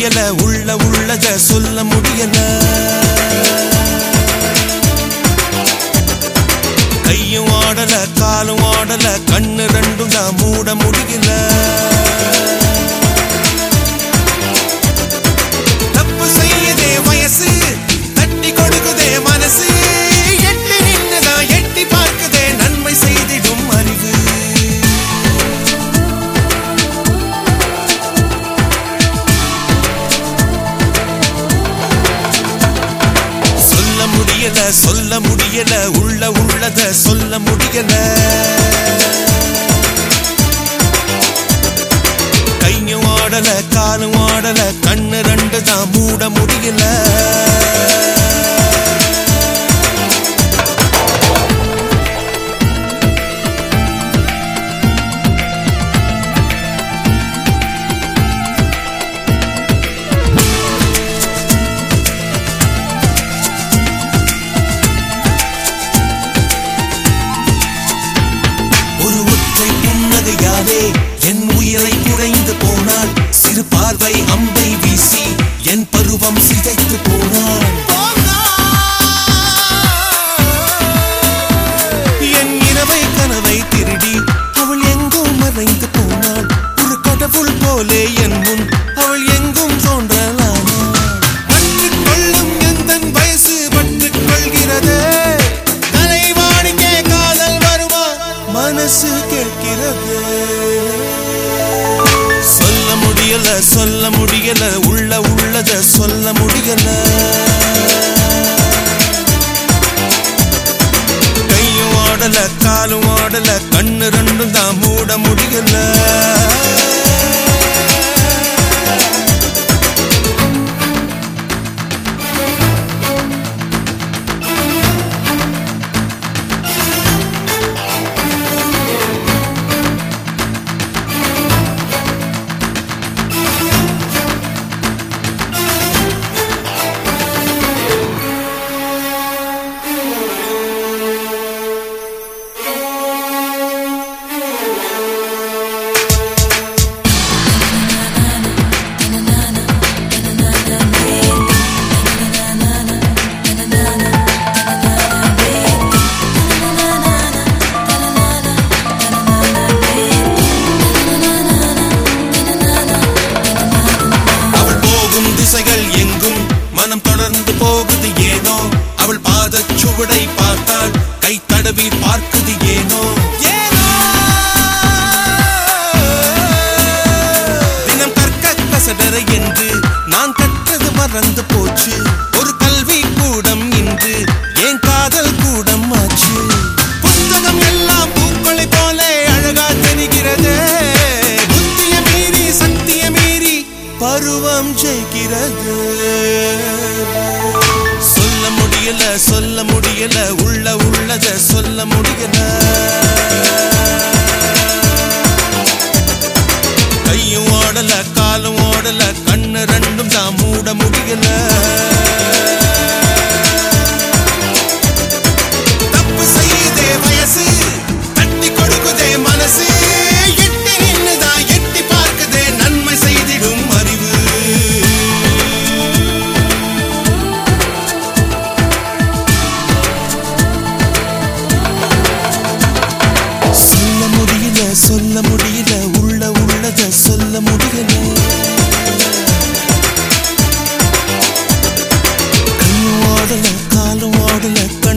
முடியல உள்ளத சொல்ல முடியல கையும் ஆடல காலும் ஆடல கண்ணு ரெண்டும் தான் மூட முடியல தப்பு செய்யதே வயசு தட்டி கொடுக்குதே மனசு எட்டி நின்னுதான் எட்டி பார்க்குதே நன்மை செய்திடும் அறிவு சொல்ல முடியல உள்ளத சொல்ல முடியல கையும் ஆடல காலும் ஆடல கண்ணு ரெண்டு தான் மூட முடியல என் உயிரை குறைந்து போனாள் சிறு பார்வை அம்பை வீசி என் பருவம் சிதைத்து போனாள் என் இரவை கனவை திருடி அவள் எங்கும் மறைந்து போனாள் ஒரு கடவுள் போலே என் முன் அவள் எங்கும் தோன்றலானாள் பற்றுக் கொள்ளும் எந்தன் வயசு பற்றுக் கொள்கிறதே தலைவாணிக்கே காதல் வருமா மனசு கேட்கிறது சொல்ல முடியல உள்ளத சொல்ல முடியல கையும் ஆடல காலும் ஆடல கண்ணு ரெண்டும் தான் மூட முடியல மனம் தொடர்ந்து போகுது ஏனோ அவள் பாதச் சுவடை பார்த்தாள் கை தடவி பார்க்குது ஏனோ தினம் கற்க கசடர என்று நான் கற்றது மறந்து போச்சு ஒரு கல்வி கூடம் இன்று ஏன் காதல் கூடம் ஆச்சு புத்தகம் எல்லாம் பூக்களை போல அழகா தெரிகிறது புத்திய மீறி சக்திய மீறி பருவம் ஜெயிக்கிறது சொல்ல முடியல உள்ளத சொல்ல முடியல கையும் ஆடல காலும் ஆடல கண்ணு ரெண்டும் தான் மூட முடியல தப்பு செய்தே வயசு தட்டி கொடுக்குதே மனசு எட்டி நின்னுதான் எட்டி பார்க்குதே நன்மை செய்திடும் அறிவு சொல்ல முடியல உள்ளத சொல்ல முடியல கையும் ஆடல காலும் ஆடல